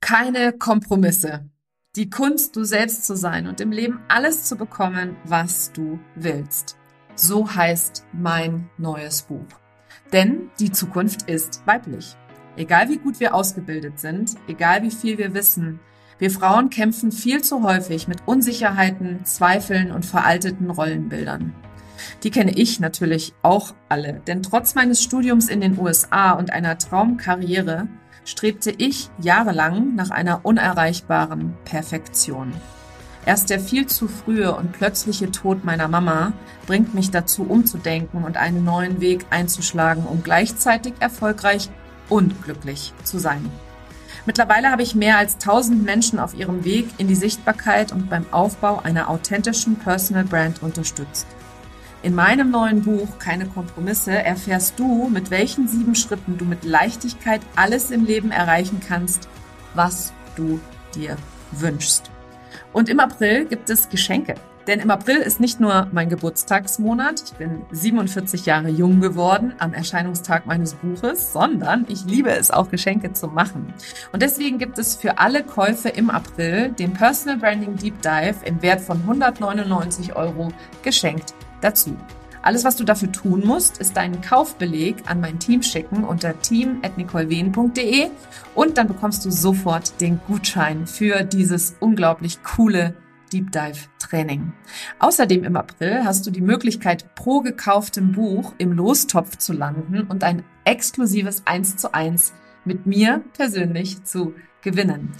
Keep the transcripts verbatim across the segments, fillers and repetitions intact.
Keine Kompromisse. Die Kunst, du selbst zu sein und im Leben alles zu bekommen, was du willst. So heißt mein neues Buch. Denn die Zukunft ist weiblich. Egal wie gut wir ausgebildet sind, egal wie viel wir wissen, wir Frauen kämpfen viel zu häufig mit Unsicherheiten, Zweifeln und veralteten Rollenbildern. Die kenne ich natürlich auch alle, denn trotz meines Studiums in den U S A und einer Traumkarriere strebte ich jahrelang nach einer unerreichbaren Perfektion. Erst der viel zu frühe und plötzliche Tod meiner Mama bringt mich dazu, umzudenken und einen neuen Weg einzuschlagen, um gleichzeitig erfolgreich und glücklich zu sein. Mittlerweile habe ich mehr als tausend Menschen auf ihrem Weg in die Sichtbarkeit und beim Aufbau einer authentischen Personal Brand unterstützt. In meinem neuen Buch Keine Kompromisse erfährst du, mit welchen sieben Schritten du mit Leichtigkeit alles im Leben erreichen kannst, was du dir wünschst. Und im April gibt es Geschenke. Denn im April ist nicht nur mein Geburtstagsmonat, ich bin siebenundvierzig Jahre jung geworden am Erscheinungstag meines Buches, sondern ich liebe es auch, Geschenke zu machen. Und deswegen gibt es für alle Käufe im April den Personal Branding Deep Dive im Wert von hundertneunundneunzig Euro geschenkt dazu. Alles, was du dafür tun musst, ist deinen Kaufbeleg an mein Team schicken unter team at nicolewehn punkt de und dann bekommst du sofort den Gutschein für dieses unglaublich coole Deep Dive Training. Außerdem im April hast du die Möglichkeit, pro gekauftem Buch im Lostopf zu landen und ein exklusives eins zu eins mit mir persönlich zu gewinnen.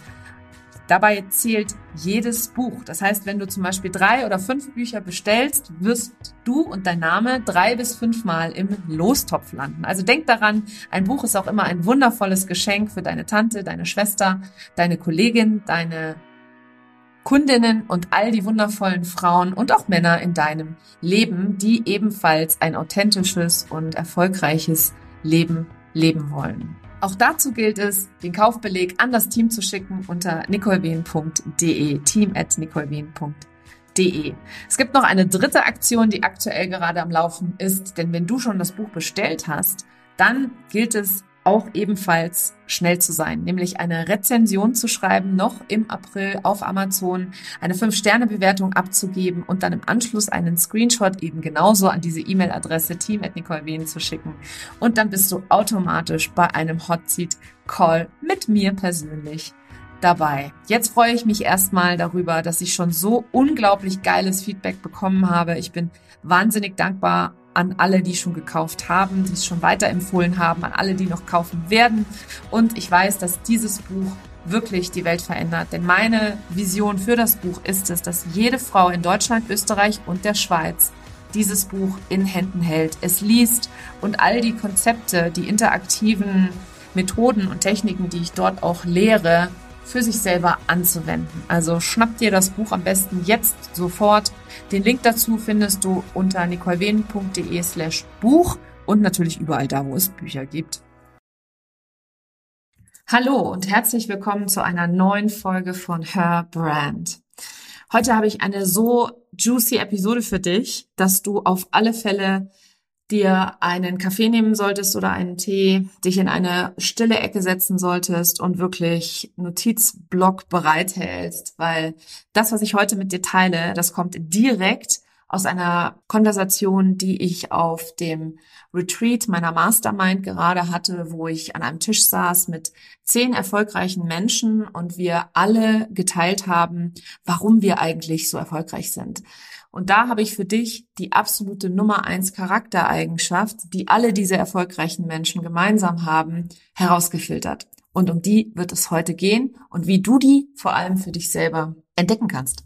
Dabei zählt jedes Buch. Das heißt, wenn du zum Beispiel drei oder fünf Bücher bestellst, wirst du und dein Name drei bis fünfmal im Lostopf landen. Also denk daran, ein Buch ist auch immer ein wundervolles Geschenk für deine Tante, deine Schwester, deine Kollegin, deine Kundinnen und all die wundervollen Frauen und auch Männer in deinem Leben, die ebenfalls ein authentisches und erfolgreiches Leben leben wollen. Auch dazu gilt es, den Kaufbeleg an das Team zu schicken unter nicolewehn punkt de, team at nicolewehn punkt de. Es gibt noch eine dritte Aktion, die aktuell gerade am Laufen ist, denn wenn du schon das Buch bestellt hast, dann gilt es auch ebenfalls schnell zu sein, nämlich eine Rezension zu schreiben, noch im April auf Amazon, eine fünf Sterne Bewertung abzugeben und dann im Anschluss einen Screenshot eben genauso an diese E-Mail-Adresse team at nicolewehn zu schicken. Und dann bist du automatisch bei einem Hot Seat Call mit mir persönlich dabei. Jetzt freue ich mich erstmal darüber, dass ich schon so unglaublich geiles Feedback bekommen habe. Ich bin wahnsinnig dankbar an alle, die schon gekauft haben, die es schon weiterempfohlen haben, an alle, die noch kaufen werden. Und ich weiß, dass dieses Buch wirklich die Welt verändert. Denn meine Vision für das Buch ist es, dass jede Frau in Deutschland, Österreich und der Schweiz dieses Buch in Händen hält, es liest und all die Konzepte, die interaktiven Methoden und Techniken, die ich dort auch lehre, für sich selber anzuwenden. Also schnapp dir das Buch am besten jetzt sofort. Den Link dazu findest du unter nicolewehn punkt de slash Buch und natürlich überall da, wo es Bücher gibt. Hallo und herzlich willkommen zu einer neuen Folge von Her Brand. Heute habe ich eine so juicy Episode für dich, dass du auf alle Fälle dir einen Kaffee nehmen solltest oder einen Tee, dich in eine stille Ecke setzen solltest und wirklich Notizblock bereithältst, weil das, was ich heute mit dir teile, das kommt direkt aus einer Konversation, die ich auf dem Retreat meiner Mastermind gerade hatte, wo ich an einem Tisch saß mit zehn erfolgreichen Menschen und wir alle geteilt haben, warum wir eigentlich so erfolgreich sind. Und da habe ich für dich die absolute Nummer eins Charaktereigenschaft, die alle diese erfolgreichen Menschen gemeinsam haben, herausgefiltert. Und um die wird es heute gehen und wie du die vor allem für dich selber entdecken kannst.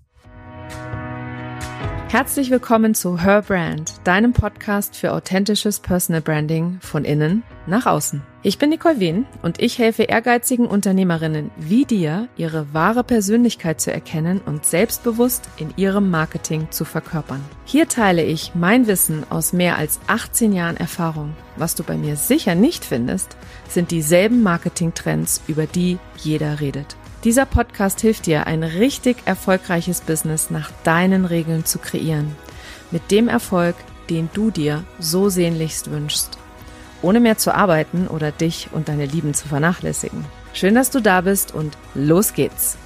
Herzlich willkommen zu Her Brand, deinem Podcast für authentisches Personal Branding von innen nach außen. Ich bin Nicole Wehn und ich helfe ehrgeizigen Unternehmerinnen wie dir, ihre wahre Persönlichkeit zu erkennen und selbstbewusst in ihrem Marketing zu verkörpern. Hier teile ich mein Wissen aus mehr als achtzehn Jahren Erfahrung. Was du bei mir sicher nicht findest, sind dieselben Marketingtrends, über die jeder redet. Dieser Podcast hilft dir, ein richtig erfolgreiches Business nach deinen Regeln zu kreieren. Mit dem Erfolg, den du dir so sehnlichst wünschst. Ohne mehr zu arbeiten oder dich und deine Lieben zu vernachlässigen. Schön, dass du da bist und los geht's.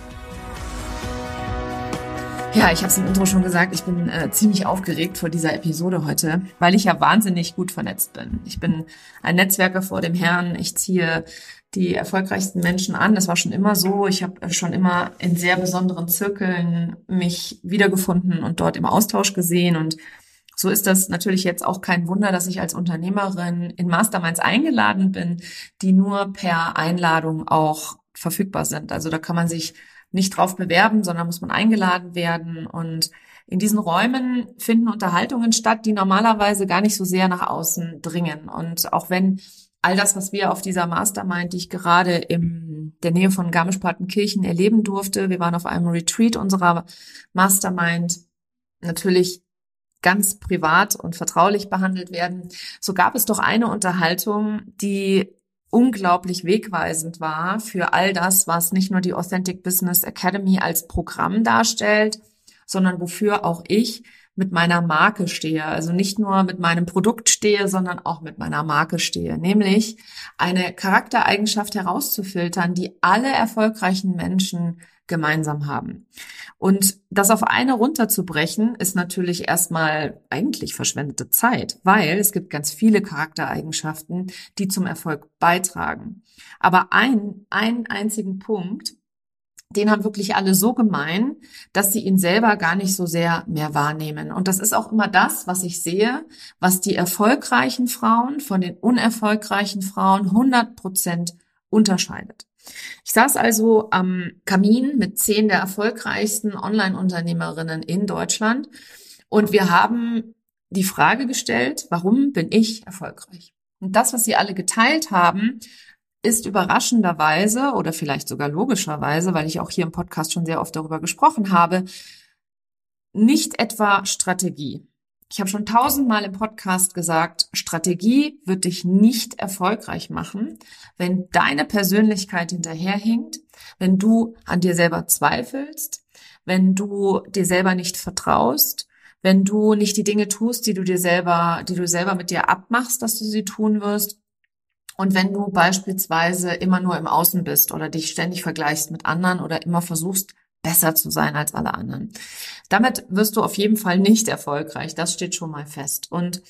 Ja, ich habe es im Intro schon gesagt, ich bin äh, ziemlich aufgeregt vor dieser Episode heute, weil ich ja wahnsinnig gut vernetzt bin. Ich bin ein Netzwerker vor dem Herrn, ich ziehe die erfolgreichsten Menschen an. Das war schon immer so. Ich habe schon immer in sehr besonderen Zirkeln mich wiedergefunden und dort im Austausch gesehen. Und so ist das natürlich jetzt auch kein Wunder, dass ich als Unternehmerin in Masterminds eingeladen bin, die nur per Einladung auch verfügbar sind. Also da kann man sich nicht drauf bewerben, sondern muss man eingeladen werden. Und in diesen Räumen finden Unterhaltungen statt, die normalerweise gar nicht so sehr nach außen dringen. Und auch wenn all das, was wir auf dieser Mastermind, die ich gerade in der Nähe von Garmisch-Partenkirchen erleben durfte, wir waren auf einem Retreat unserer Mastermind, natürlich ganz privat und vertraulich behandelt werden, so gab es doch eine Unterhaltung, die unglaublich wegweisend war für all das, was nicht nur die Authentic Business Academy als Programm darstellt, sondern wofür auch ich mit meiner Marke stehe. Also nicht nur mit meinem Produkt stehe, sondern auch mit meiner Marke stehe. Nämlich eine Charaktereigenschaft herauszufiltern, die alle erfolgreichen Menschen gemeinsam haben. Und das auf eine runterzubrechen, ist natürlich erstmal eigentlich verschwendete Zeit, weil es gibt ganz viele Charaktereigenschaften, die zum Erfolg beitragen. Aber ein, einen einzigen Punkt, den haben wirklich alle so gemein, dass sie ihn selber gar nicht so sehr mehr wahrnehmen. Und das ist auch immer das, was ich sehe, was die erfolgreichen Frauen von den unerfolgreichen Frauen hundert Prozent unterscheidet. Ich saß also am Kamin mit zehn der erfolgreichsten Online-Unternehmerinnen in Deutschland und wir haben die Frage gestellt, warum bin ich erfolgreich? Und das, was sie alle geteilt haben, ist überraschenderweise oder vielleicht sogar logischerweise, weil ich auch hier im Podcast schon sehr oft darüber gesprochen habe, nicht etwa Strategie. Ich habe schon tausendmal im Podcast gesagt, Strategie wird dich nicht erfolgreich machen, wenn deine Persönlichkeit hinterherhinkt, wenn du an dir selber zweifelst, wenn du dir selber nicht vertraust, wenn du nicht die Dinge tust, die du dir selber, die du selber mit dir abmachst, dass du sie tun wirst. Und wenn du beispielsweise immer nur im Außen bist oder dich ständig vergleichst mit anderen oder immer versuchst, besser zu sein als alle anderen. Damit wirst du auf jeden Fall nicht erfolgreich. Das steht schon mal fest. Und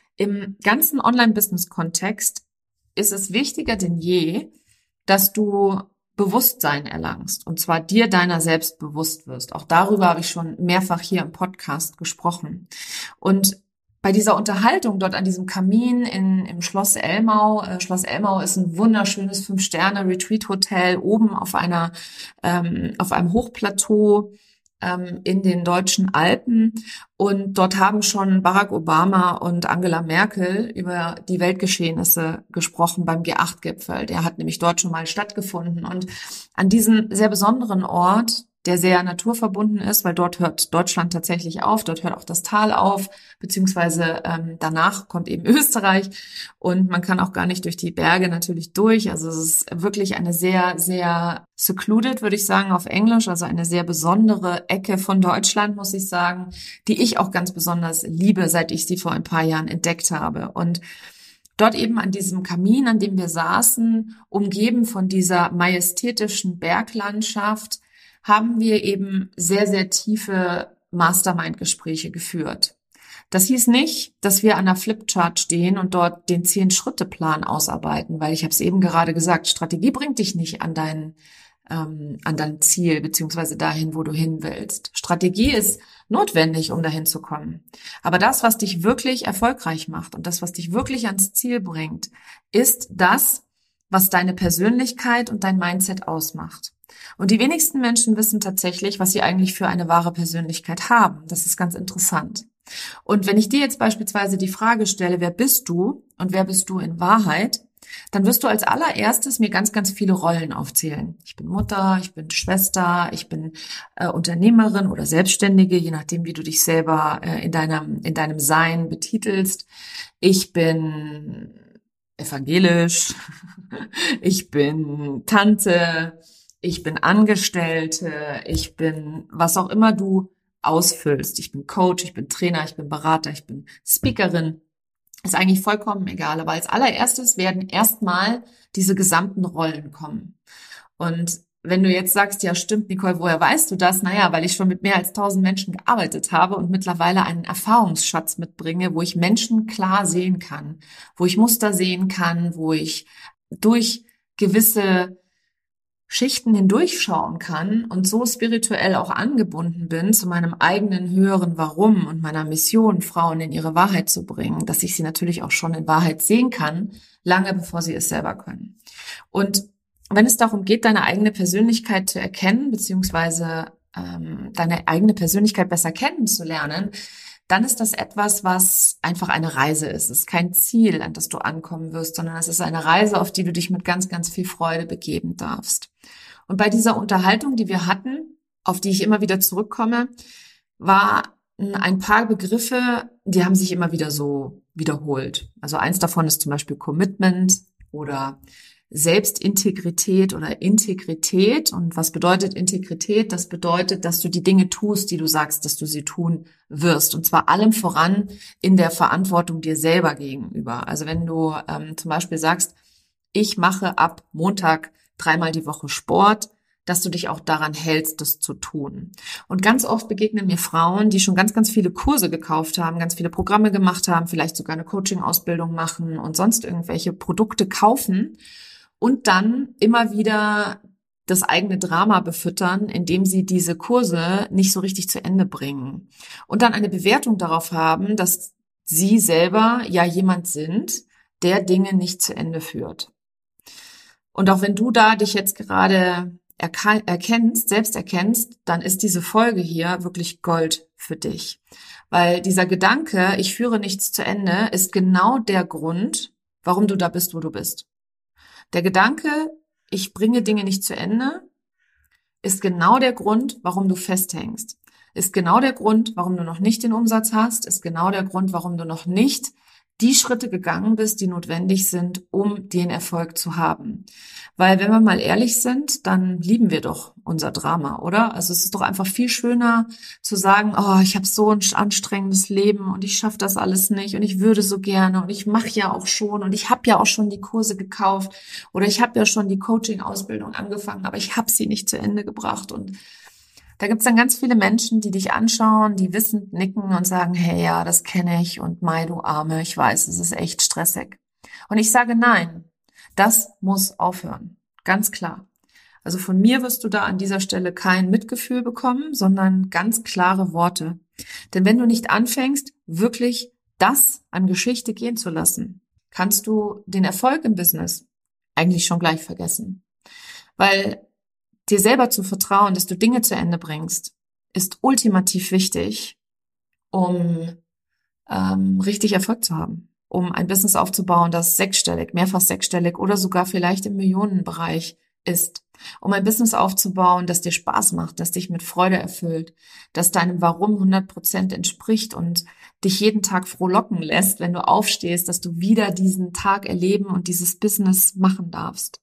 im ganzen Online-Business-Kontext ist es wichtiger denn je, dass du Bewusstsein erlangst und zwar dir deiner selbst bewusst wirst. Auch darüber habe ich schon mehrfach hier im Podcast gesprochen. Und bei dieser Unterhaltung dort an diesem Kamin in, im Schloss Elmau, äh, Schloss Elmau ist ein wunderschönes Fünf-Sterne-Retreat-Hotel oben auf einer, ähm, auf einem Hochplateau ähm, in den deutschen Alpen. Und dort haben schon Barack Obama und Angela Merkel über die Weltgeschehnisse gesprochen beim G acht Gipfel. Der hat nämlich dort schon mal stattgefunden. Und an diesem sehr besonderen Ort, der sehr naturverbunden ist, weil dort hört Deutschland tatsächlich auf, dort hört auch das Tal auf, beziehungsweise ähm, danach kommt eben Österreich und man kann auch gar nicht durch die Berge natürlich durch. Also es ist wirklich eine sehr, sehr secluded, würde ich sagen, auf Englisch, also eine sehr besondere Ecke von Deutschland, muss ich sagen, die ich auch ganz besonders liebe, seit ich sie vor ein paar Jahren entdeckt habe. Und dort eben an diesem Kamin, an dem wir saßen, umgeben von dieser majestätischen Berglandschaft, haben wir eben sehr, sehr tiefe Mastermind-Gespräche geführt. Das hieß nicht, dass wir an einer Flipchart stehen und dort den Zehn-Schritte-Plan ausarbeiten, weil ich habe es eben gerade gesagt, Strategie bringt dich nicht an dein, ähm, an dein Ziel beziehungsweise dahin, wo du hin willst. Strategie ist notwendig, um dahin zu kommen. Aber das, was dich wirklich erfolgreich macht und das, was dich wirklich ans Ziel bringt, ist das, was deine Persönlichkeit und dein Mindset ausmacht. Und die wenigsten Menschen wissen tatsächlich, was sie eigentlich für eine wahre Persönlichkeit haben. Das ist ganz interessant. Und wenn ich dir jetzt beispielsweise die Frage stelle, wer bist du und wer bist du in Wahrheit, dann wirst du als allererstes mir ganz, ganz viele Rollen aufzählen. Ich bin Mutter, ich bin Schwester, ich bin äh, Unternehmerin oder Selbstständige, je nachdem, wie du dich selber äh, in deinem, in deinem Sein betitelst. Ich bin evangelisch, ich bin Tante, ich bin Angestellte, ich bin was auch immer du ausfüllst. Ich bin Coach, ich bin Trainer, ich bin Berater, ich bin Speakerin. Ist eigentlich vollkommen egal. Aber als allererstes werden erstmal diese gesamten Rollen kommen. Und wenn du jetzt sagst, ja stimmt, Nicole, woher weißt du das? Naja, weil ich schon mit mehr als tausend Menschen gearbeitet habe und mittlerweile einen Erfahrungsschatz mitbringe, wo ich Menschen klar sehen kann, wo ich Muster sehen kann, wo ich durch gewisse Schichten hindurchschauen kann und so spirituell auch angebunden bin zu meinem eigenen höheren Warum und meiner Mission, Frauen in ihre Wahrheit zu bringen, dass ich sie natürlich auch schon in Wahrheit sehen kann, lange bevor sie es selber können. Und wenn es darum geht, deine eigene Persönlichkeit zu erkennen, beziehungsweise ähm, deine eigene Persönlichkeit besser kennenzulernen, dann ist das etwas, was einfach eine Reise ist. Es ist kein Ziel, an das du ankommen wirst, sondern es ist eine Reise, auf die du dich mit ganz, ganz viel Freude begeben darfst. Und bei dieser Unterhaltung, die wir hatten, auf die ich immer wieder zurückkomme, war ein paar Begriffe, die haben sich immer wieder so wiederholt. Also eins davon ist zum Beispiel Commitment oder Selbstintegrität oder Integrität. Und was bedeutet Integrität? Das bedeutet, dass du die Dinge tust, die du sagst, dass du sie tun wirst. Und zwar allem voran in der Verantwortung dir selber gegenüber. Also wenn du ähm, zum Beispiel sagst, ich mache ab Montag dreimal die Woche Sport, dass du dich auch daran hältst, das zu tun. Und ganz oft begegnen mir Frauen, die schon ganz, ganz viele Kurse gekauft haben, ganz viele Programme gemacht haben, vielleicht sogar eine Coaching-Ausbildung machen und sonst irgendwelche Produkte kaufen und dann immer wieder das eigene Drama befüttern, indem sie diese Kurse nicht so richtig zu Ende bringen. Und dann eine Bewertung darauf haben, dass sie selber ja jemand sind, der Dinge nicht zu Ende führt. Und auch wenn du da dich jetzt gerade erkennst, selbst erkennst, dann ist diese Folge hier wirklich Gold für dich. Weil dieser Gedanke, ich führe nichts zu Ende, ist genau der Grund, warum du da bist, wo du bist. Der Gedanke, ich bringe Dinge nicht zu Ende, ist genau der Grund, warum du festhängst. Ist genau der Grund, warum du noch nicht den Umsatz hast, ist genau der Grund, warum du noch nicht die Schritte gegangen bist, die notwendig sind, um den Erfolg zu haben. Weil wenn wir mal ehrlich sind, dann lieben wir doch unser Drama, oder? Also es ist doch einfach viel schöner zu sagen, oh, ich habe so ein anstrengendes Leben und ich schaffe das alles nicht und ich würde so gerne und ich mache ja auch schon und ich habe ja auch schon die Kurse gekauft oder ich habe ja schon die Coaching-Ausbildung angefangen, aber ich habe sie nicht zu Ende gebracht. Und da gibt's dann ganz viele Menschen, die dich anschauen, die wissend nicken und sagen, hey, ja, das kenne ich und Mai, du Arme, ich weiß, es ist echt stressig. Und ich sage, nein, das muss aufhören. Ganz klar. Also von mir wirst du da an dieser Stelle kein Mitgefühl bekommen, sondern ganz klare Worte. Denn wenn du nicht anfängst, wirklich das an Geschichte gehen zu lassen, kannst du den Erfolg im Business eigentlich schon gleich vergessen. Weil dir selber zu vertrauen, dass du Dinge zu Ende bringst, ist ultimativ wichtig, um ähm, richtig Erfolg zu haben, um ein Business aufzubauen, das sechsstellig, mehrfach sechsstellig oder sogar vielleicht im Millionenbereich ist. Um ein Business aufzubauen, das dir Spaß macht, das dich mit Freude erfüllt, das deinem Warum hundert Prozent entspricht und dich jeden Tag frohlocken lässt, wenn du aufstehst, dass du wieder diesen Tag erleben und dieses Business machen darfst.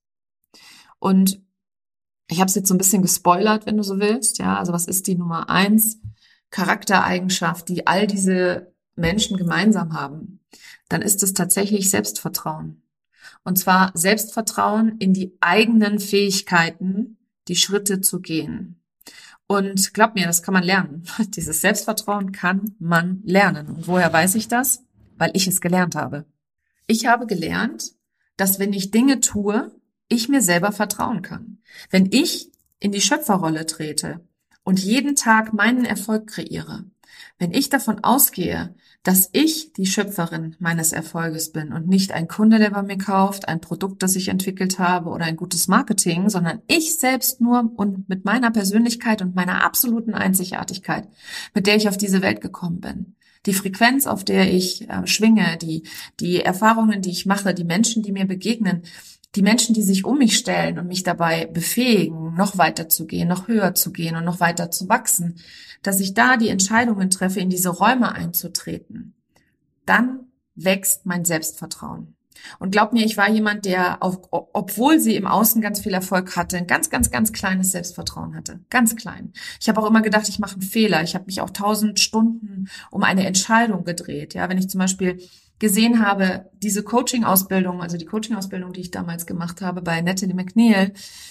Und ich habe es jetzt so ein bisschen gespoilert, wenn du so willst. Ja, also was ist die Nummer eins Charaktereigenschaft, die all diese Menschen gemeinsam haben? Dann ist es tatsächlich Selbstvertrauen. Und zwar Selbstvertrauen in die eigenen Fähigkeiten, die Schritte zu gehen. Und glaub mir, das kann man lernen. Dieses Selbstvertrauen kann man lernen. Und woher weiß ich das? Weil ich es gelernt habe. Ich habe gelernt, dass wenn ich Dinge tue, ich mir selber vertrauen kann. Wenn ich in die Schöpferrolle trete und jeden Tag meinen Erfolg kreiere, wenn ich davon ausgehe, dass ich die Schöpferin meines Erfolges bin und nicht ein Kunde, der bei mir kauft, ein Produkt, das ich entwickelt habe oder ein gutes Marketing, sondern ich selbst nur und mit meiner Persönlichkeit und meiner absoluten Einzigartigkeit, mit der ich auf diese Welt gekommen bin. Die Frequenz, auf der ich äh, schwinge, die, die Erfahrungen, die ich mache, die Menschen, die mir begegnen, die Menschen, die sich um mich stellen und mich dabei befähigen, noch weiter zu gehen, noch höher zu gehen und noch weiter zu wachsen, dass ich da die Entscheidungen treffe, in diese Räume einzutreten, dann wächst mein Selbstvertrauen. Und glaub mir, ich war jemand, der, auf, obwohl sie im Außen ganz viel Erfolg hatte, ein ganz, ganz, ganz kleines Selbstvertrauen hatte. Ganz klein. Ich habe auch immer gedacht, ich mache einen Fehler. Ich habe mich auch tausend Stunden um eine Entscheidung gedreht. Ja, wenn ich zum Beispiel gesehen habe, diese Coaching-Ausbildung, also die Coaching-Ausbildung, die ich damals gemacht habe bei Natalie McNeil,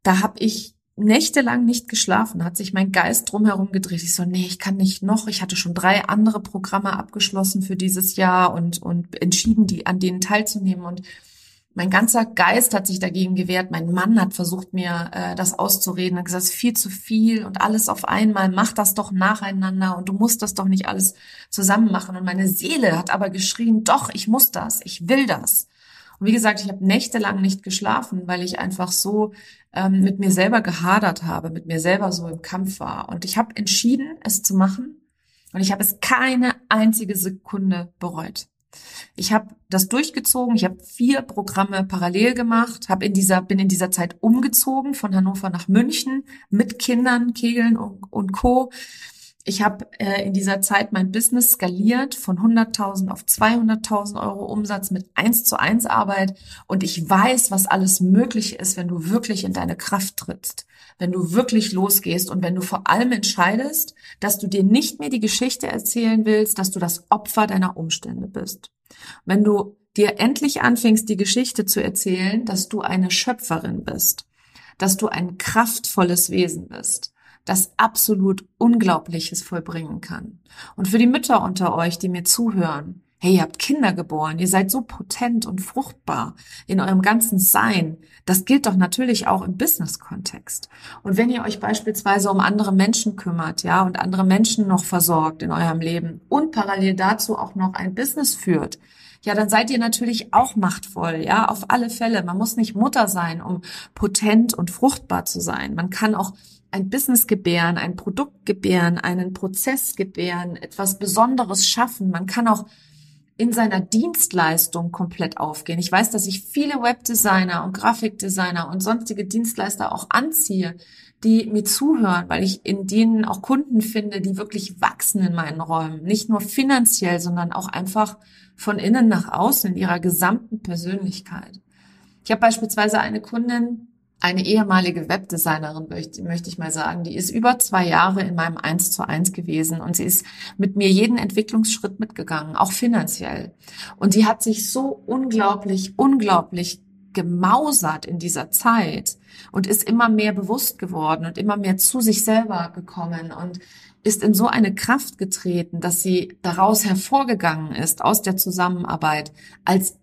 da habe ich nächtelang nicht geschlafen, hat sich mein Geist drumherum gedreht. Ich so, nee, ich kann nicht noch. Ich hatte schon drei andere Programme abgeschlossen für dieses Jahr und, und entschieden, die an denen teilzunehmen. Und mein ganzer Geist hat sich dagegen gewehrt. Mein Mann hat versucht, mir äh, das auszureden, hat gesagt, es ist viel zu viel und alles auf einmal. Mach das doch nacheinander und du musst das doch nicht alles zusammen machen. Und meine Seele hat aber geschrien, doch, ich muss das, ich will das. Und wie gesagt, ich habe nächtelang nicht geschlafen, weil ich einfach so ähm, mit mir selber gehadert habe, mit mir selber so im Kampf war. Und ich habe entschieden, es zu machen. Und ich habe es keine einzige Sekunde bereut. Ich habe das durchgezogen. Ich habe vier Programme parallel gemacht, habe in dieser bin in dieser Zeit umgezogen von Hannover nach München mit Kindern, Kegeln und, und Co. Ich habe äh, in dieser Zeit mein Business skaliert von hunderttausend auf zweihunderttausend Euro Umsatz mit eins zu eins Arbeit. Und ich weiß, was alles möglich ist, wenn du wirklich in deine Kraft trittst, wenn du wirklich losgehst und wenn du vor allem entscheidest, dass du dir nicht mehr die Geschichte erzählen willst, dass du das Opfer deiner Umstände bist. Wenn du dir endlich anfängst, die Geschichte zu erzählen, dass du eine Schöpferin bist, dass du ein kraftvolles Wesen bist, das absolut Unglaubliches vollbringen kann. Und für die Mütter unter euch, die mir zuhören, hey, ihr habt Kinder geboren, ihr seid so potent und fruchtbar in eurem ganzen Sein. Das gilt doch natürlich auch im Business-Kontext. Und wenn ihr euch beispielsweise um andere Menschen kümmert, ja, und andere Menschen noch versorgt in eurem Leben und parallel dazu auch noch ein Business führt, ja, dann seid ihr natürlich auch machtvoll, ja, auf alle Fälle. Man muss nicht Mutter sein, um potent und fruchtbar zu sein. Man kann auch ein Business gebären, ein Produkt gebären, einen Prozess gebären, etwas Besonderes schaffen. Man kann auch in seiner Dienstleistung komplett aufgehen. Ich weiß, dass ich viele Webdesigner und Grafikdesigner und sonstige Dienstleister auch anziehe, die mir zuhören, weil ich in denen auch Kunden finde, die wirklich wachsen in meinen Räumen. Nicht nur finanziell, sondern auch einfach von innen nach außen in ihrer gesamten Persönlichkeit. Ich habe beispielsweise eine Kundin, eine ehemalige Webdesignerin, möchte, möchte ich mal sagen, die ist über zwei Jahre in meinem eins zu eins gewesen und sie ist mit mir jeden Entwicklungsschritt mitgegangen, auch finanziell. Und die hat sich so unglaublich, unglaublich gemausert in dieser Zeit und ist immer mehr bewusst geworden und immer mehr zu sich selber gekommen und ist in so eine Kraft getreten, dass sie daraus hervorgegangen ist, aus der Zusammenarbeit als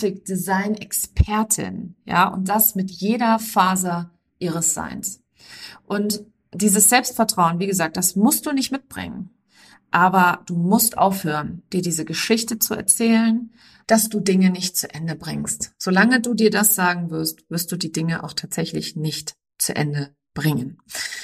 Grafikdesign-Expertin, ja, und das mit jeder Faser ihres Seins. Und dieses Selbstvertrauen, wie gesagt, das musst du nicht mitbringen, aber du musst aufhören, dir diese Geschichte zu erzählen, dass du Dinge nicht zu Ende bringst. Solange du dir das sagen wirst, wirst du die Dinge auch tatsächlich nicht zu Ende bringen.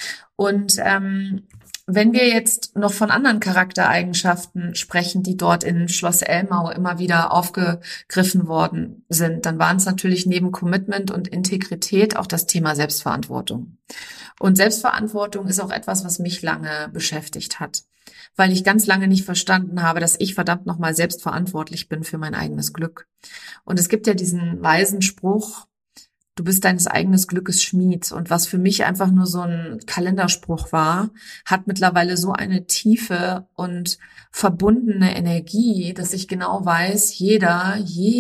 Und ähm, wenn wir jetzt noch von anderen Charaktereigenschaften sprechen, die dort in Schloss Elmau immer wieder aufgegriffen worden sind, dann waren es natürlich neben Commitment und Integrität auch das Thema Selbstverantwortung. Und Selbstverantwortung ist auch etwas, was mich lange beschäftigt hat, weil ich ganz lange nicht verstanden habe, dass ich verdammt nochmal selbstverantwortlich bin für mein eigenes Glück. Und es gibt ja diesen weisen Spruch, du bist deines eigenen Glückes Schmied. Und was für mich einfach nur so ein Kalenderspruch war, hat mittlerweile so eine tiefe und verbundene Energie, dass ich genau weiß, jeder,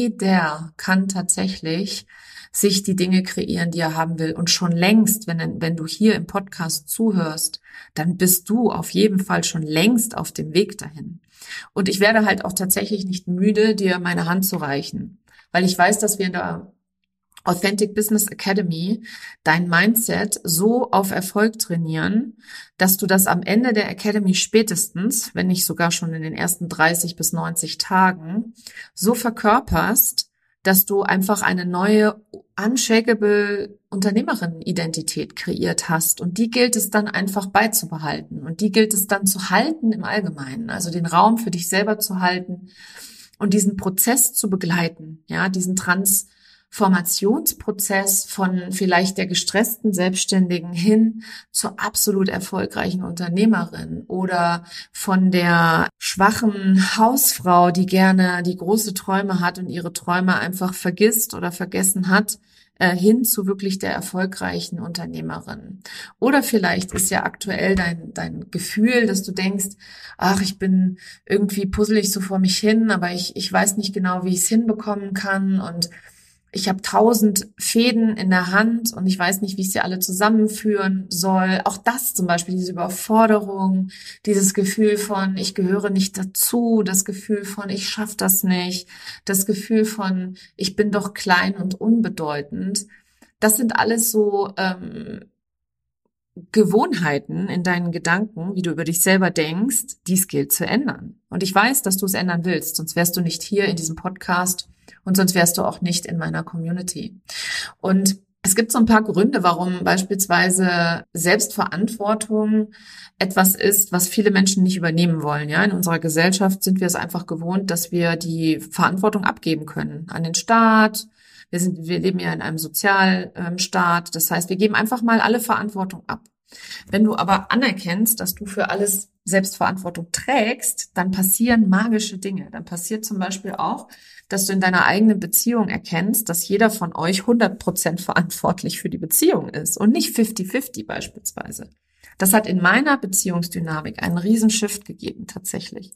jeder kann tatsächlich sich die Dinge kreieren, die er haben will. Und schon längst, wenn, wenn du hier im Podcast zuhörst, dann bist du auf jeden Fall schon längst auf dem Weg dahin. Und ich werde halt auch tatsächlich nicht müde, dir meine Hand zu reichen, weil ich weiß, dass wir in der Authentic Business Academy dein Mindset so auf Erfolg trainieren, dass du das am Ende der Academy spätestens, wenn nicht sogar schon in den ersten dreißig bis neunzig Tagen, so verkörperst, dass du einfach eine neue, unshakable Unternehmerin-Identität kreiert hast. Und die gilt es dann einfach beizubehalten. Und die gilt es dann zu halten im Allgemeinen. Also den Raum für dich selber zu halten und diesen Prozess zu begleiten, ja, diesen Trans Formationsprozess von vielleicht der gestressten Selbstständigen hin zur absolut erfolgreichen Unternehmerin oder von der schwachen Hausfrau, die gerne die große Träume hat und ihre Träume einfach vergisst oder vergessen hat, äh, hin zu wirklich der erfolgreichen Unternehmerin. Oder vielleicht ist ja aktuell dein dein Gefühl, dass du denkst, ach, ich bin irgendwie puzzelig so vor mich hin, aber ich ich weiß nicht genau, wie ich es hinbekommen kann und ich habe tausend Fäden in der Hand und ich weiß nicht, wie ich sie alle zusammenführen soll. Auch das zum Beispiel, diese Überforderung, dieses Gefühl von, ich gehöre nicht dazu, das Gefühl von, ich schaffe das nicht, das Gefühl von, ich bin doch klein und unbedeutend. Das sind alles so ähm, Gewohnheiten in deinen Gedanken, wie du über dich selber denkst, dies gilt zu ändern. Und ich weiß, dass du es ändern willst, sonst wärst du nicht hier in diesem Podcast und sonst wärst du auch nicht in meiner Community. Und es gibt so ein paar Gründe, warum beispielsweise Selbstverantwortung etwas ist, was viele Menschen nicht übernehmen wollen. Ja, in unserer Gesellschaft sind wir es einfach gewohnt, dass wir die Verantwortung abgeben können an den Staat. Wir sind, wir leben ja in einem Sozialstaat. Das heißt, wir geben einfach mal alle Verantwortung ab. Wenn du aber anerkennst, dass du für alles Selbstverantwortung trägst, dann passieren magische Dinge. Dann passiert zum Beispiel auch, dass du in deiner eigenen Beziehung erkennst, dass jeder von euch hundert Prozent verantwortlich für die Beziehung ist und nicht fünfzig fünfzig beispielsweise. Das hat in meiner Beziehungsdynamik einen riesen Shift gegeben, tatsächlich.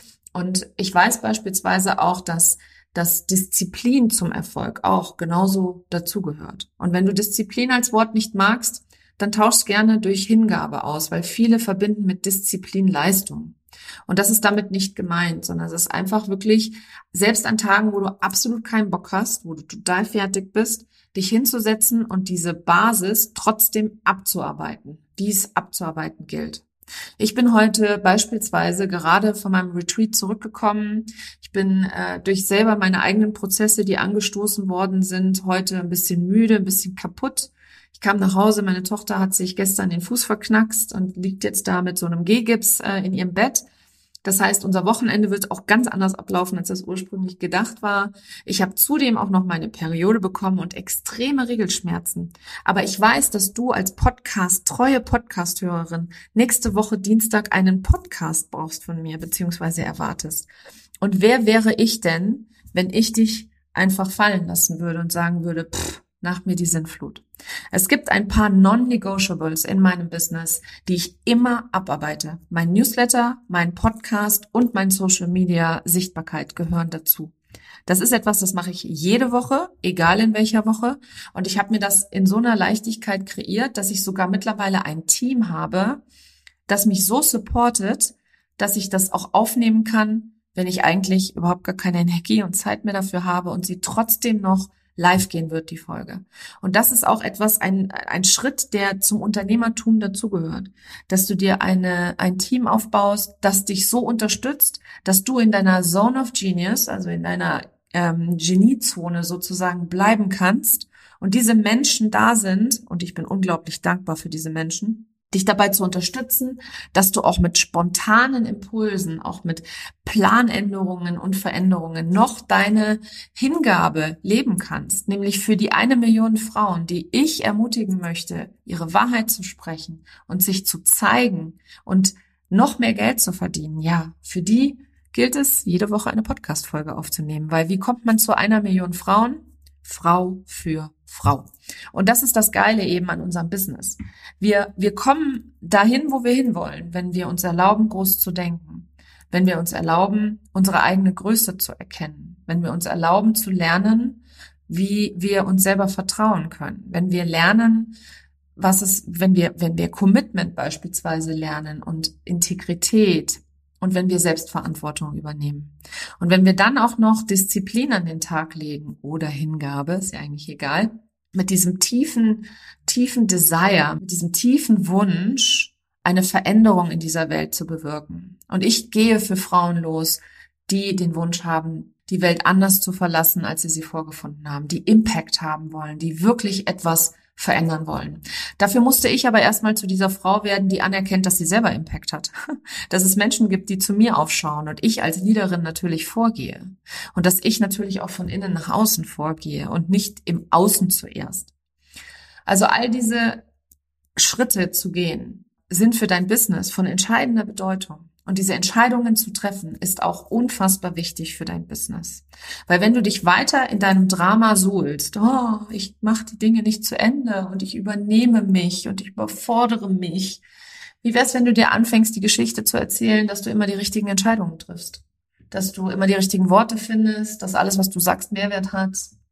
Und ich weiß beispielsweise auch, dass dass Disziplin zum Erfolg auch genauso dazugehört. Und wenn du Disziplin als Wort nicht magst, dann tausch's gerne durch Hingabe aus, weil viele verbinden mit Disziplin Leistung. Und das ist damit nicht gemeint, sondern es ist einfach wirklich, selbst an Tagen, wo du absolut keinen Bock hast, wo du total fertig bist, dich hinzusetzen und diese Basis trotzdem abzuarbeiten, die es abzuarbeiten gilt. Ich bin heute beispielsweise gerade von meinem Retreat zurückgekommen. Ich bin äh, durch selber meine eigenen Prozesse, die angestoßen worden sind, heute ein bisschen müde, ein bisschen kaputt. Ich kam nach Hause, meine Tochter hat sich gestern den Fuß verknackst und liegt jetzt da mit so einem Gehgips äh, in ihrem Bett. Das heißt, unser Wochenende wird auch ganz anders ablaufen, als das ursprünglich gedacht war. Ich habe zudem auch noch meine Periode bekommen und extreme Regelschmerzen. Aber ich weiß, dass du als Podcast, treue Podcast-Hörerin, nächste Woche Dienstag einen Podcast brauchst von mir, beziehungsweise erwartest. Und wer wäre ich denn, wenn ich dich einfach fallen lassen würde und sagen würde, pff, nach mir die Sinnflut. Es gibt ein paar Non-Negotiables in meinem Business, die ich immer abarbeite. Mein Newsletter, mein Podcast und mein Social Media Sichtbarkeit gehören dazu. Das ist etwas, das mache ich jede Woche, egal in welcher Woche. Und ich habe mir das in so einer Leichtigkeit kreiert, dass ich sogar mittlerweile ein Team habe, das mich so supportet, dass ich das auch aufnehmen kann, wenn ich eigentlich überhaupt gar keine Energie und Zeit mehr dafür habe und sie trotzdem noch live gehen wird, die Folge. Und das ist auch etwas, ein, ein Schritt, der zum Unternehmertum dazugehört, dass du dir eine, ein Team aufbaust, das dich so unterstützt, dass du in deiner Zone of Genius, also in deiner ähm, Geniezone sozusagen bleiben kannst und diese Menschen da sind, und ich bin unglaublich dankbar für diese Menschen, dich dabei zu unterstützen, dass du auch mit spontanen Impulsen, auch mit Planänderungen und Veränderungen noch deine Hingabe leben kannst, nämlich für die eine Million Frauen, die ich ermutigen möchte, ihre Wahrheit zu sprechen und sich zu zeigen und noch mehr Geld zu verdienen. Ja, für die gilt es, jede Woche eine Podcast-Folge aufzunehmen, weil wie kommt man zu einer Million Frauen? Frau für Frau. Und das ist das Geile eben an unserem Business. Wir, wir kommen dahin, wo wir hinwollen, wenn wir uns erlauben, groß zu denken, wenn wir uns erlauben, unsere eigene Größe zu erkennen, wenn wir uns erlauben zu lernen, wie wir uns selber vertrauen können, wenn wir lernen, was es, wenn wir, wenn wir Commitment beispielsweise lernen und Integrität, und wenn wir Selbstverantwortung übernehmen. Und wenn wir dann auch noch Disziplin an den Tag legen oder Hingabe, ist ja eigentlich egal, mit diesem tiefen, tiefen Desire, mit diesem tiefen Wunsch, eine Veränderung in dieser Welt zu bewirken. Und ich gehe für Frauen los, die den Wunsch haben, die Welt anders zu verlassen, als sie sie vorgefunden haben, die Impact haben wollen, die wirklich etwas verändern wollen. Dafür musste ich aber erstmal zu dieser Frau werden, die anerkennt, dass sie selber Impact hat. Dass es Menschen gibt, die zu mir aufschauen und ich als Leaderin natürlich vorgehe. Und dass ich natürlich auch von innen nach außen vorgehe und nicht im Außen zuerst. Also all diese Schritte zu gehen, sind für dein Business von entscheidender Bedeutung. Und diese Entscheidungen zu treffen, ist auch unfassbar wichtig für dein Business. Weil wenn du dich weiter in deinem Drama suhlst, oh, ich mache die Dinge nicht zu Ende und ich übernehme mich und ich überfordere mich. Wie wär's, wenn du dir anfängst, die Geschichte zu erzählen, dass du immer die richtigen Entscheidungen triffst? Dass du immer die richtigen Worte findest, dass alles, was du sagst, Mehrwert hat,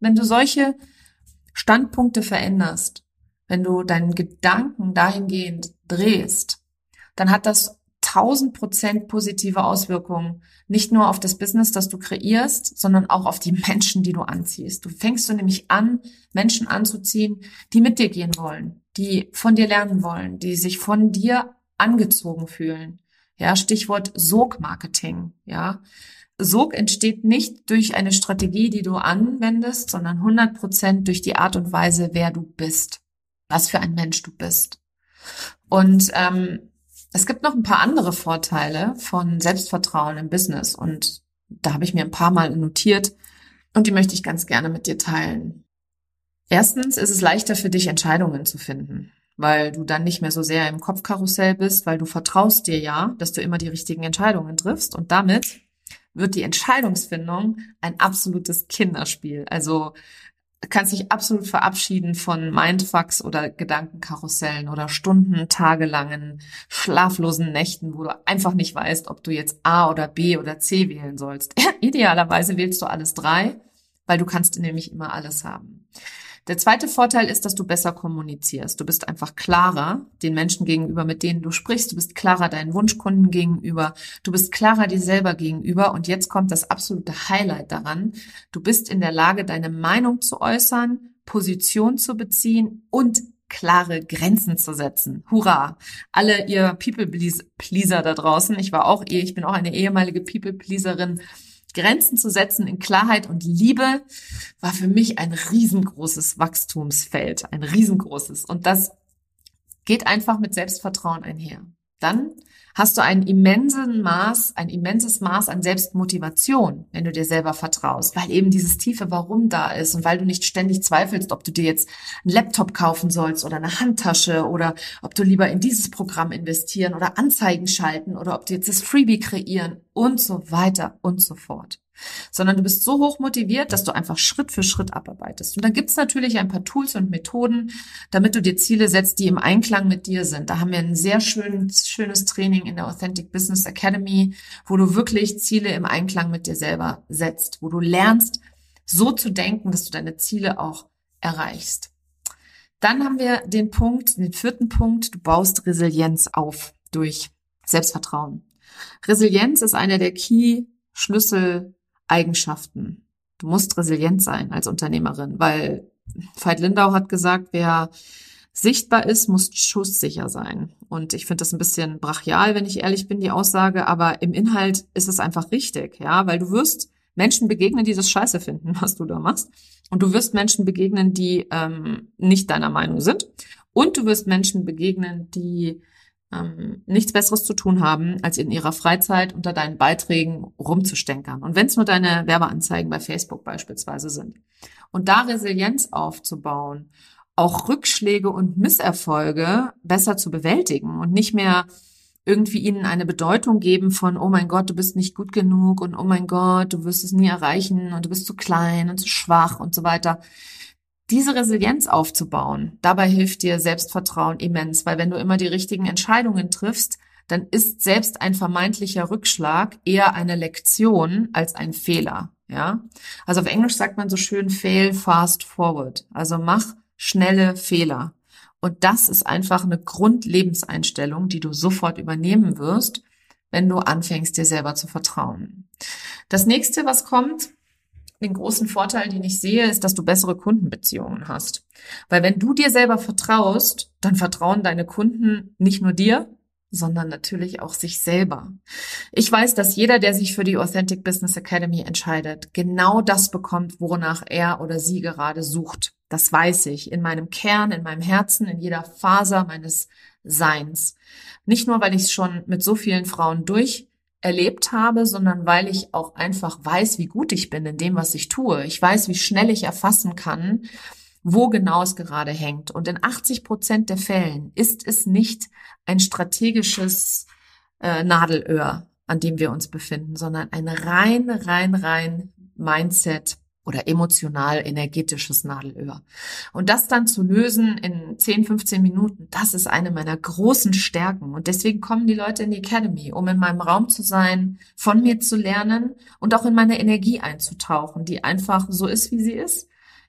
Wenn du solche Standpunkte veränderst, wenn du deinen Gedanken dahingehend drehst, dann hat das tausend Prozent positive Auswirkungen, nicht nur auf das Business, das du kreierst, sondern auch auf die Menschen, die du anziehst. Du fängst du nämlich an, Menschen anzuziehen, die mit dir gehen wollen, die von dir lernen wollen, die sich von dir angezogen fühlen. Ja, Stichwort Sog-Marketing, ja. Sog entsteht nicht durch eine Strategie, die du anwendest, sondern hundert Prozent durch die Art und Weise, wer du bist, was für ein Mensch du bist. Und ähm, es gibt noch ein paar andere Vorteile von Selbstvertrauen im Business und da habe ich mir ein paar Mal notiert und die möchte ich ganz gerne mit dir teilen. Erstens ist es leichter für dich, Entscheidungen zu finden, weil du dann nicht mehr so sehr im Kopfkarussell bist, weil du vertraust dir ja, dass du immer die richtigen Entscheidungen triffst und damit wird die Entscheidungsfindung ein absolutes Kinderspiel. Also kannst dich absolut verabschieden von Mindfucks oder Gedankenkarussellen oder Stunden, tagelangen, schlaflosen Nächten, wo du einfach nicht weißt, ob du jetzt A oder B oder C wählen sollst. Idealerweise wählst du alles drei, weil du kannst nämlich immer alles haben. Der zweite Vorteil ist, dass du besser kommunizierst. Du bist einfach klarer den Menschen gegenüber, mit denen du sprichst. Du bist klarer deinen Wunschkunden gegenüber. Du bist klarer dir selber gegenüber. Und jetzt kommt das absolute Highlight daran. Du bist in der Lage, deine Meinung zu äußern, Position zu beziehen und klare Grenzen zu setzen. Hurra! Alle ihr People-Pleaser da draußen. Ich war auch, ich bin auch eine ehemalige People-Pleaserin. Grenzen zu setzen in Klarheit und Liebe war für mich ein riesengroßes Wachstumsfeld, ein riesengroßes. Und das geht einfach mit Selbstvertrauen einher. Dann hast du einen immensen Maß, ein immenses Maß an Selbstmotivation, wenn du dir selber vertraust, weil eben dieses tiefe Warum da ist und weil du nicht ständig zweifelst, ob du dir jetzt einen Laptop kaufen sollst oder eine Handtasche oder ob du lieber in dieses Programm investieren oder Anzeigen schalten oder ob du jetzt das Freebie kreieren und so weiter und so fort. Sondern du bist so hoch motiviert, dass du einfach Schritt für Schritt abarbeitest. Und dann gibt's natürlich ein paar Tools und Methoden, damit du dir Ziele setzt, die im Einklang mit dir sind. Da haben wir ein sehr schön, schönes Training in der Authentic Business Academy, wo du wirklich Ziele im Einklang mit dir selber setzt, wo du lernst, so zu denken, dass du deine Ziele auch erreichst. Dann haben wir den Punkt, den vierten Punkt, du baust Resilienz auf durch Selbstvertrauen. Resilienz ist einer der Key-Schlüssel Eigenschaften. Du musst resilient sein als Unternehmerin, weil Veit Lindau hat gesagt, wer sichtbar ist, muss schusssicher sein. Und ich finde das ein bisschen brachial, wenn ich ehrlich bin, die Aussage, aber im Inhalt ist es einfach richtig, ja, weil du wirst Menschen begegnen, die das scheiße finden, was du da machst. Und du wirst Menschen begegnen, die ähm, nicht deiner Meinung sind. Und du wirst Menschen begegnen, die Ähm, nichts Besseres zu tun haben, als in ihrer Freizeit unter deinen Beiträgen rumzustänkern. Und wenn es nur deine Werbeanzeigen bei Facebook beispielsweise sind. Und da Resilienz aufzubauen, auch Rückschläge und Misserfolge besser zu bewältigen und nicht mehr irgendwie ihnen eine Bedeutung geben von, oh mein Gott, du bist nicht gut genug und oh mein Gott, du wirst es nie erreichen und du bist zu klein und zu schwach und so weiter. Diese Resilienz aufzubauen, dabei hilft dir Selbstvertrauen immens, weil wenn du immer die richtigen Entscheidungen triffst, dann ist selbst ein vermeintlicher Rückschlag eher eine Lektion als ein Fehler, ja? Also auf Englisch sagt man so schön fail fast forward, also mach schnelle Fehler. Und das ist einfach eine Grundlebenseinstellung, die du sofort übernehmen wirst, wenn du anfängst, dir selber zu vertrauen. Das nächste, was kommt, den großen Vorteil, den ich sehe, ist, dass du bessere Kundenbeziehungen hast. Weil wenn du dir selber vertraust, dann vertrauen deine Kunden nicht nur dir, sondern natürlich auch sich selber. Ich weiß, dass jeder, der sich für die Authentic Business Academy entscheidet, genau das bekommt, wonach er oder sie gerade sucht. Das weiß ich in meinem Kern, in meinem Herzen, in jeder Faser meines Seins. Nicht nur, weil ich es schon mit so vielen Frauen durch erlebt habe, sondern weil ich auch einfach weiß, wie gut ich bin in dem, was ich tue. Ich weiß, wie schnell ich erfassen kann, wo genau es gerade hängt. Und in achtzig Prozent der Fällen ist es nicht ein strategisches äh, Nadelöhr, an dem wir uns befinden, sondern ein rein, rein, rein Mindset oder emotional-energetisches Nadelöhr. Und das dann zu lösen in zehn, fünfzehn Minuten, das ist eine meiner großen Stärken. Und deswegen kommen die Leute in die Academy, um in meinem Raum zu sein, von mir zu lernen und auch in meine Energie einzutauchen, die einfach so ist, wie sie ist.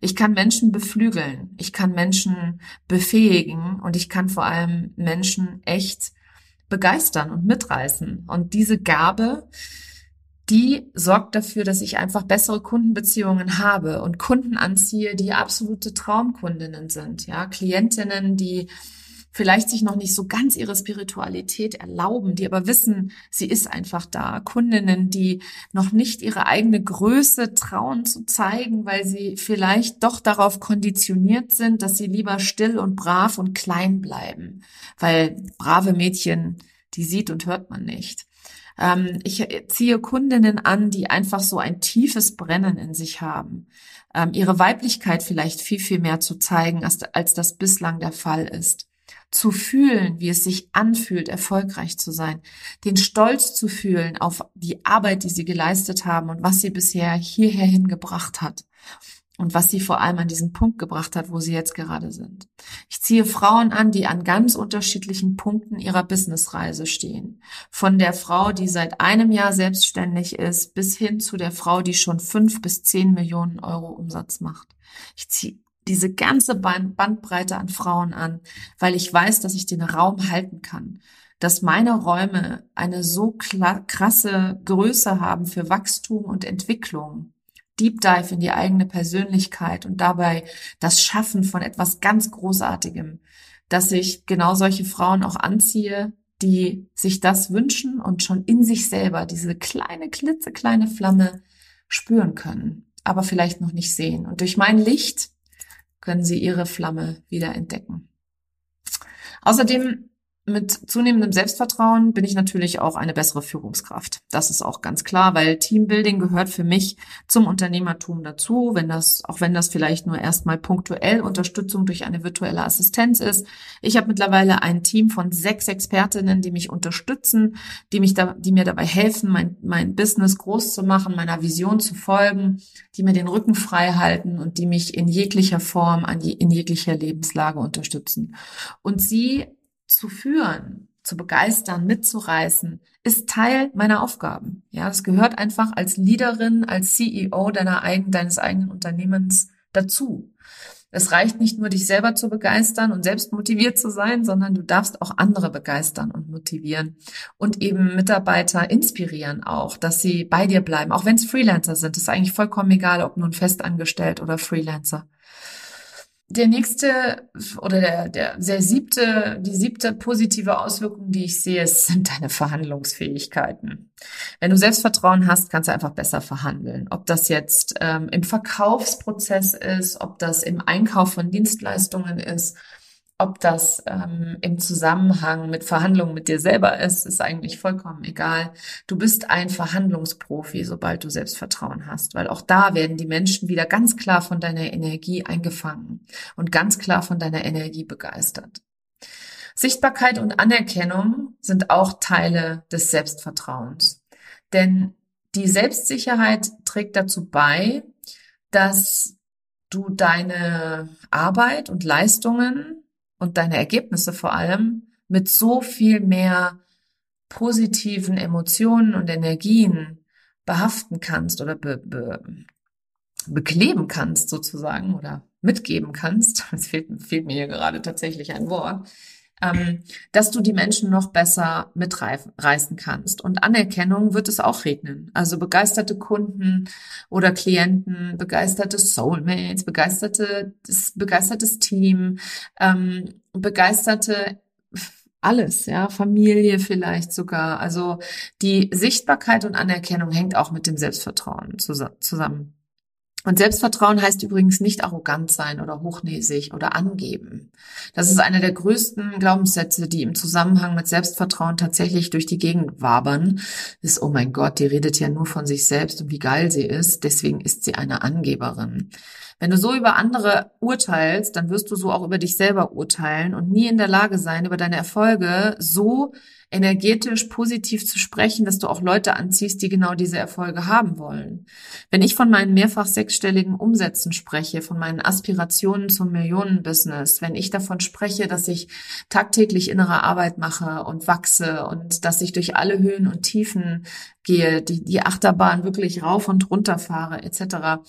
Ich kann Menschen beflügeln, ich kann Menschen befähigen und ich kann vor allem Menschen echt begeistern und mitreißen. Und diese Gabe, die sorgt dafür, dass ich einfach bessere Kundenbeziehungen habe und Kunden anziehe, die absolute Traumkundinnen sind, ja, Klientinnen, die vielleicht sich noch nicht so ganz ihre Spiritualität erlauben, die aber wissen, sie ist einfach da. Kundinnen, die noch nicht ihre eigene Größe trauen zu zeigen, weil sie vielleicht doch darauf konditioniert sind, dass sie lieber still und brav und klein bleiben, weil brave Mädchen, die sieht und hört man nicht. Ähm, ich ziehe Kundinnen an, die einfach so ein tiefes Brennen in sich haben, ähm, ihre Weiblichkeit vielleicht viel, viel mehr zu zeigen, als, als das bislang der Fall ist. Zu fühlen, wie es sich anfühlt, erfolgreich zu sein, den Stolz zu fühlen auf die Arbeit, die sie geleistet haben und was sie bisher hierher hingebracht hat und was sie vor allem an diesen Punkt gebracht hat, wo sie jetzt gerade sind. Ich ziehe Frauen an, die an ganz unterschiedlichen Punkten ihrer Businessreise stehen. Von der Frau, die seit einem Jahr selbstständig ist, bis hin zu der Frau, die schon fünf bis zehn Millionen Euro Umsatz macht. Ich ziehe diese ganze Bandbreite an Frauen an, weil ich weiß, dass ich den Raum halten kann, dass meine Räume eine so krasse Größe haben für Wachstum und Entwicklung, Deep Dive in die eigene Persönlichkeit und dabei das Schaffen von etwas ganz Großartigem, dass ich genau solche Frauen auch anziehe, die sich das wünschen und schon in sich selber diese kleine, klitzekleine Flamme spüren können, aber vielleicht noch nicht sehen. Und durch mein Licht können sie ihre Flamme wieder entdecken. Außerdem mit zunehmendem Selbstvertrauen bin ich natürlich auch eine bessere Führungskraft. Das ist auch ganz klar, weil Teambuilding gehört für mich zum Unternehmertum dazu, wenn das, auch wenn das vielleicht nur erstmal punktuell Unterstützung durch eine virtuelle Assistenz ist. Ich habe mittlerweile ein Team von sechs Expertinnen, die mich unterstützen, die mich da, die mir dabei helfen, mein, mein Business groß zu machen, meiner Vision zu folgen, die mir den Rücken frei halten und die mich in jeglicher Form, an je, in jeglicher Lebenslage unterstützen. Und sie zu führen, zu begeistern, mitzureißen, ist Teil meiner Aufgaben. Ja, es gehört einfach als Leaderin, als C E O deiner eigenen, deines eigenen Unternehmens dazu. Es reicht nicht nur, dich selber zu begeistern und selbst motiviert zu sein, sondern du darfst auch andere begeistern und motivieren und eben Mitarbeiter inspirieren auch, dass sie bei dir bleiben, auch wenn es Freelancer sind. Das ist eigentlich vollkommen egal, ob nun festangestellt oder Freelancer. Der nächste oder der, der, der siebte, die siebte positive Auswirkung, die ich sehe, sind deine Verhandlungsfähigkeiten. Wenn du Selbstvertrauen hast, kannst du einfach besser verhandeln. Ob das jetzt ähm, im Verkaufsprozess ist, ob das im Einkauf von Dienstleistungen ist, ob das ähm, im Zusammenhang mit Verhandlungen mit dir selber ist, ist eigentlich vollkommen egal. Du bist ein Verhandlungsprofi, sobald du Selbstvertrauen hast, weil auch da werden die Menschen wieder ganz klar von deiner Energie eingefangen und ganz klar von deiner Energie begeistert. Sichtbarkeit und Anerkennung sind auch Teile des Selbstvertrauens, denn die Selbstsicherheit trägt dazu bei, dass du deine Arbeit und Leistungen und deine Ergebnisse vor allem mit so viel mehr positiven Emotionen und Energien behaften kannst oder be, be, bekleben kannst sozusagen oder mitgeben kannst. Es fehlt, fehlt mir hier gerade tatsächlich ein Wort. Ähm, dass du die Menschen noch besser mitreißen kannst. Und Anerkennung wird es auch regnen. Also begeisterte Kunden oder Klienten, begeisterte Soulmates, begeisterte, begeistertes Team, ähm, begeisterte alles, ja, Familie vielleicht sogar. Also die Sichtbarkeit und Anerkennung hängt auch mit dem Selbstvertrauen zusammen. Und Selbstvertrauen heißt übrigens nicht arrogant sein oder hochnäsig oder angeben. Das ist einer der größten Glaubenssätze, die im Zusammenhang mit Selbstvertrauen tatsächlich durch die Gegend wabern. Ist, oh mein Gott, die redet ja nur von sich selbst und wie geil sie ist, deswegen ist sie eine Angeberin. Wenn du so über andere urteilst, dann wirst du so auch über dich selber urteilen und nie in der Lage sein, über deine Erfolge so energetisch positiv zu sprechen, dass du auch Leute anziehst, die genau diese Erfolge haben wollen. Wenn ich von meinen mehrfach sechsstelligen Umsätzen spreche, von meinen Aspirationen zum Millionenbusiness, wenn ich davon spreche, dass ich tagtäglich innere Arbeit mache und wachse und dass ich durch alle Höhen und Tiefen gehe, die, die Achterbahn wirklich rauf und runter fahre, et cetera,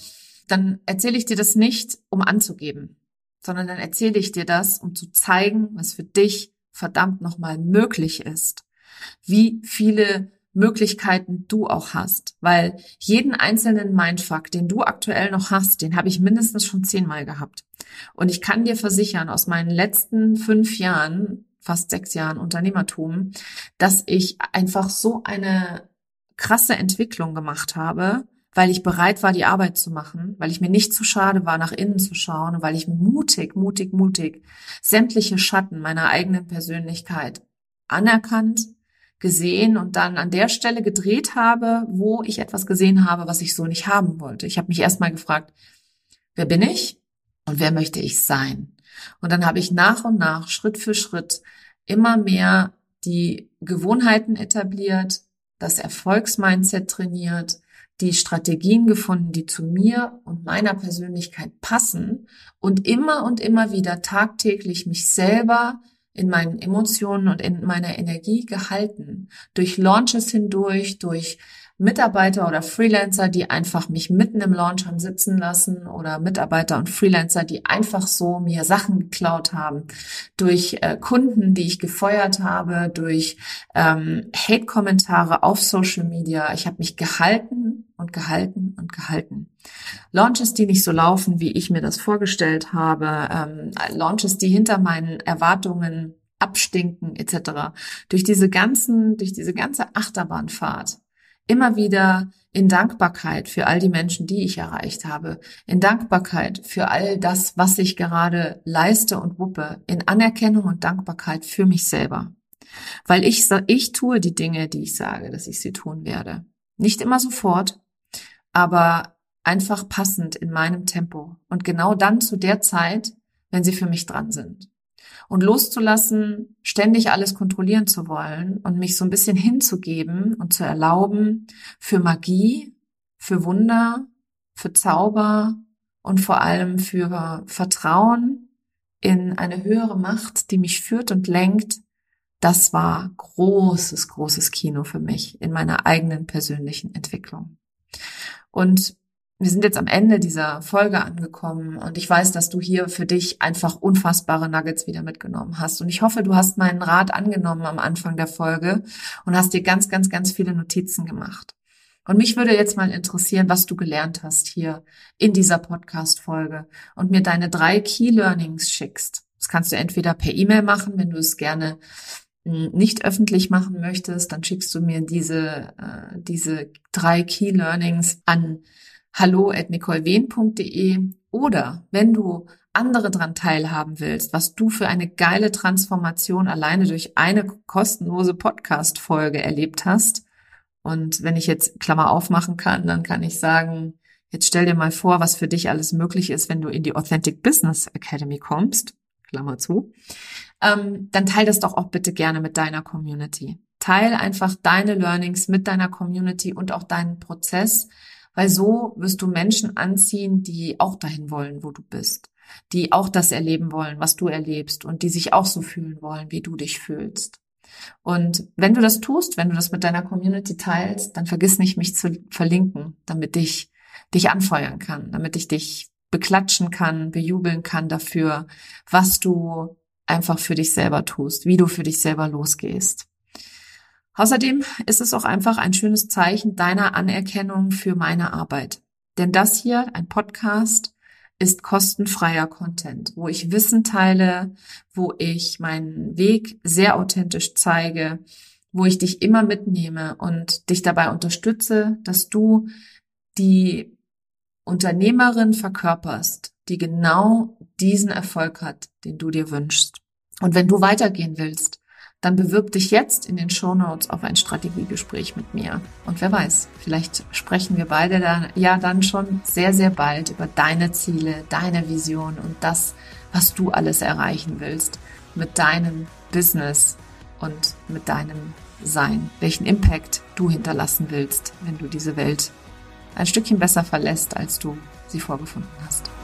dann erzähle ich dir das nicht, um anzugeben, sondern dann erzähle ich dir das, um zu zeigen, was für dich verdammt nochmal möglich ist. Wie viele Möglichkeiten du auch hast, weil jeden einzelnen Mindfuck, den du aktuell noch hast, den habe ich mindestens schon zehnmal gehabt. Und ich kann dir versichern, aus meinen letzten fünf Jahren, fast sechs Jahren Unternehmertum, dass ich einfach so eine krasse Entwicklung gemacht habe, weil ich bereit war, die Arbeit zu machen, weil ich mir nicht zu schade war, nach innen zu schauen und weil ich mutig, mutig, mutig sämtliche Schatten meiner eigenen Persönlichkeit anerkannt, gesehen und dann an der Stelle gedreht habe, wo ich etwas gesehen habe, was ich so nicht haben wollte. Ich habe mich erstmal gefragt, wer bin ich und wer möchte ich sein? Und dann habe ich nach und nach, Schritt für Schritt, immer mehr die Gewohnheiten etabliert, das Erfolgsmindset trainiert, die Strategien gefunden, die zu mir und meiner Persönlichkeit passen und immer und immer wieder tagtäglich mich selber in meinen Emotionen und in meiner Energie gehalten. Durch Launches hindurch, durch Mitarbeiter oder Freelancer, die einfach mich mitten im Launch haben sitzen lassen oder Mitarbeiter und Freelancer, die einfach so mir Sachen geklaut haben, durch äh, Kunden, die ich gefeuert habe, durch ähm, Hate-Kommentare auf Social Media. Ich habe mich gehalten und gehalten und gehalten. Launches, die nicht so laufen, wie ich mir das vorgestellt habe, ähm, Launches, die hinter meinen Erwartungen abstinken, et cetera. Durch diese ganzen, durch diese ganze Achterbahnfahrt immer wieder in Dankbarkeit für all die Menschen, die ich erreicht habe, in Dankbarkeit für all das, was ich gerade leiste und wuppe, in Anerkennung und Dankbarkeit für mich selber. Weil ich, ich tue die Dinge, die ich sage, dass ich sie tun werde. Nicht immer sofort, aber einfach passend in meinem Tempo und genau dann zu der Zeit, wenn sie für mich dran sind. Und loszulassen, ständig alles kontrollieren zu wollen und mich so ein bisschen hinzugeben und zu erlauben für Magie, für Wunder, für Zauber und vor allem für Vertrauen in eine höhere Macht, die mich führt und lenkt, das war großes, großes Kino für mich in meiner eigenen persönlichen Entwicklung. Und wir sind jetzt am Ende dieser Folge angekommen und ich weiß, dass du hier für dich einfach unfassbare Nuggets wieder mitgenommen hast. Und ich hoffe, du hast meinen Rat angenommen am Anfang der Folge und hast dir ganz, ganz, ganz viele Notizen gemacht. Und mich würde jetzt mal interessieren, was du gelernt hast hier in dieser Podcast-Folge und mir deine drei Key Learnings schickst. Das kannst du entweder per E-Mail machen, wenn du es gerne nicht öffentlich machen möchtest, dann schickst du mir diese, äh, diese drei Key Learnings an hallo at nicolewehn punkt de oder wenn du andere dran teilhaben willst, was du für eine geile Transformation alleine durch eine kostenlose Podcast-Folge erlebt hast. Und wenn ich jetzt Klammer aufmachen kann, dann kann ich sagen, jetzt stell dir mal vor, was für dich alles möglich ist, wenn du in die Authentic Business Academy kommst, Klammer zu, ähm, dann teil das doch auch bitte gerne mit deiner Community. Teil einfach deine Learnings mit deiner Community und auch deinen Prozess, weil so wirst du Menschen anziehen, die auch dahin wollen, wo du bist, die auch das erleben wollen, was du erlebst und die sich auch so fühlen wollen, wie du dich fühlst. Und wenn du das tust, wenn du das mit deiner Community teilst, dann vergiss nicht, mich zu verlinken, damit ich dich anfeuern kann, damit ich dich beklatschen kann, bejubeln kann dafür, was du einfach für dich selber tust, wie du für dich selber losgehst. Außerdem ist es auch einfach ein schönes Zeichen deiner Anerkennung für meine Arbeit. Denn das hier, ein Podcast, ist kostenfreier Content, wo ich Wissen teile, wo ich meinen Weg sehr authentisch zeige, wo ich dich immer mitnehme und dich dabei unterstütze, dass du die Unternehmerin verkörperst, die genau diesen Erfolg hat, den du dir wünschst. Und wenn du weitergehen willst, dann bewirb dich jetzt in den Shownotes auf ein Strategiegespräch mit mir. Und wer weiß, vielleicht sprechen wir beide dann, ja dann schon sehr, sehr bald über deine Ziele, deine Vision und das, was du alles erreichen willst mit deinem Business und mit deinem Sein. Welchen Impact du hinterlassen willst, wenn du diese Welt ein Stückchen besser verlässt, als du sie vorgefunden hast.